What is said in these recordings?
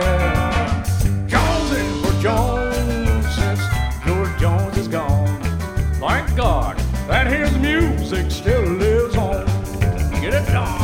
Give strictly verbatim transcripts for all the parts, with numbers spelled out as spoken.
Jonesing for Jones since George Jones is gone. Thank God that his music still lives on. Get it done.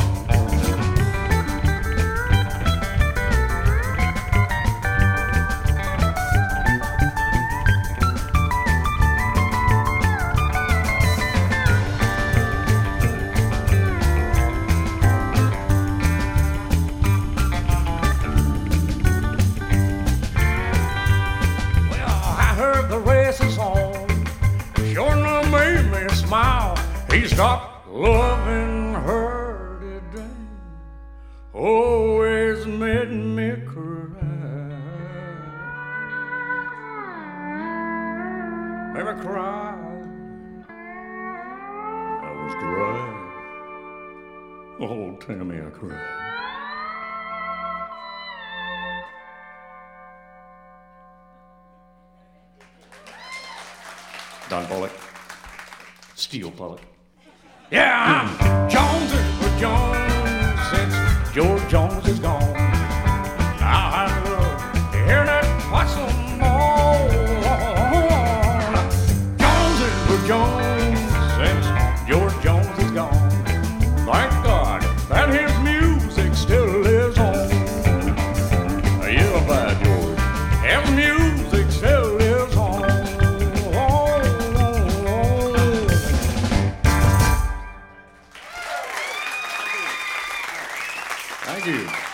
The race is on. Sure enough made me smile. He stopped loving her today. Always made me cry. Made me cry. I was dry. Oh, Tammy, I cried. Don Pollock, Steel Pollock. Yeah, I'm Jonesing for Jones since George Jones is gone. Now I love to hear that whistle moan. Jonesing for Jones since George Jones is gone. Thank God that his music still lives on. Yeah, by George, his music still lives on. Thank you.